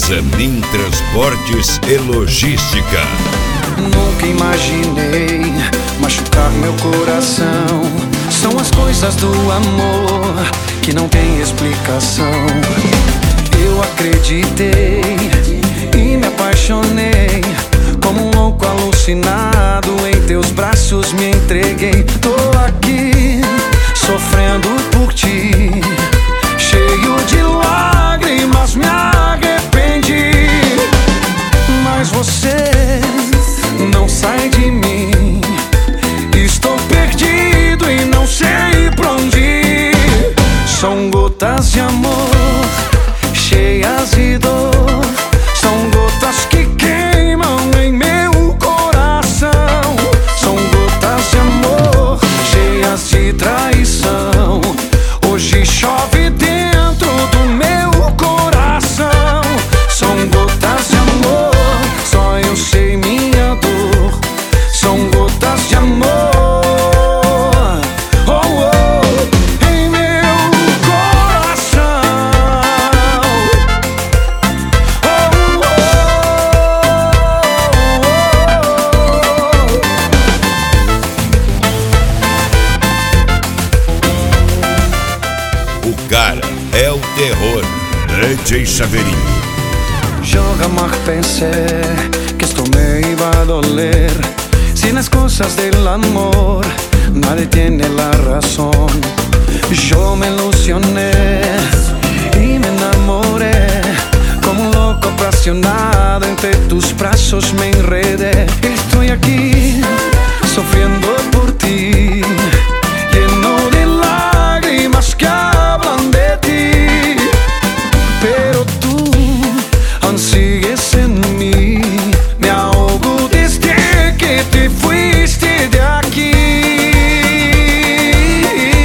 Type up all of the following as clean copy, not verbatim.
Zanin Transportes e Logística. Nunca imaginei machucar meu coração. São as coisas do amor que não tem explicação. Eu acreditei e me apaixonei, como um louco alucinado, em teus braços me entreguei. Tô aqui sofrendo por ti, cheio de lágrimas, me arrependi. Mas você não sai de mim, estou perdido e não sei pra onde ir. São gotas de amor, cheias de dor, são gotas que queimam em meu coração. São gotas de amor, cheias de traição. Hoje chove dentro do meu coração. São gotas de amor, só eu sei minha dor. São gotas de amor, oh, oh, em meu coração. Oh, oh. O cara é o terror, DJ Chaveirinho. Yo jamás pensé que esto me iba a doler. Si las cosas del amor nadie tiene la razón. Yo me ilusioné y me enamoré, como un loco apasionado, entre tus brazos me enredé. Estoy aquí sufriendo por ti, lleno de lágrimas que hablan de ti. Pero tú aún sigues en mí, me ahogo desde que te fuiste de aquí.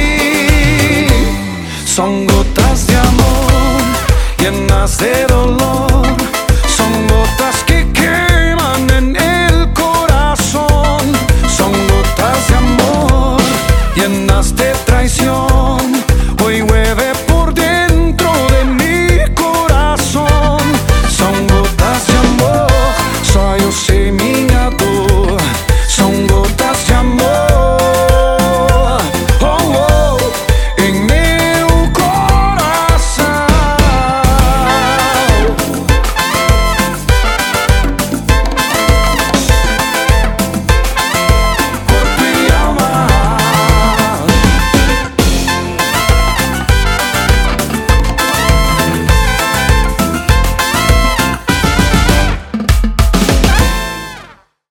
Son gotas de amor llenas de dolor.